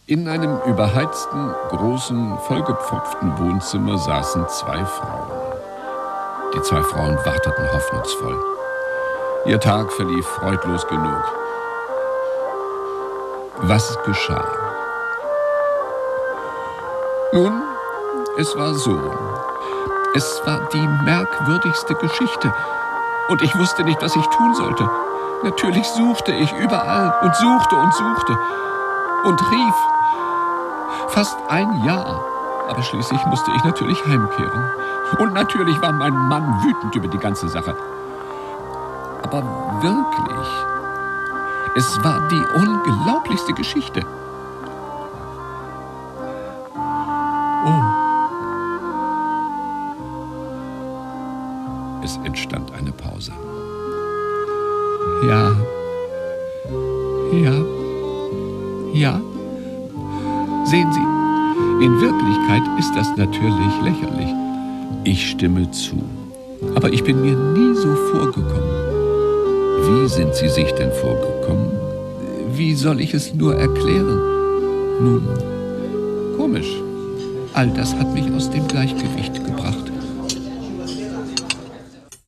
In einem überheizten, großen, vollgepfropften Wohnzimmer saßen zwei Frauen. Die zwei Frauen warteten hoffnungsvoll. Ihr Tag verlief freudlos genug. Was geschah? Nun, es war so. Es war die merkwürdigste Geschichte. Und ich wusste nicht, was ich tun sollte. Natürlich suchte ich überall und suchte und rief. Fast ein Jahr. Aber schließlich musste ich natürlich heimkehren. Und natürlich war mein Mann wütend über die ganze Sache. Aber wirklich, es war die unglaublichste Geschichte. Oh. Es entstand eine Pause. Ja. Sehen Sie, in Wirklichkeit ist das natürlich lächerlich. Ich stimme zu. Aber ich bin mir nie so vorgekommen. Wie sind Sie sich denn vorgekommen? Wie soll ich es nur erklären? Nun, komisch. All das hat mich aus dem Gleichgewicht gebracht.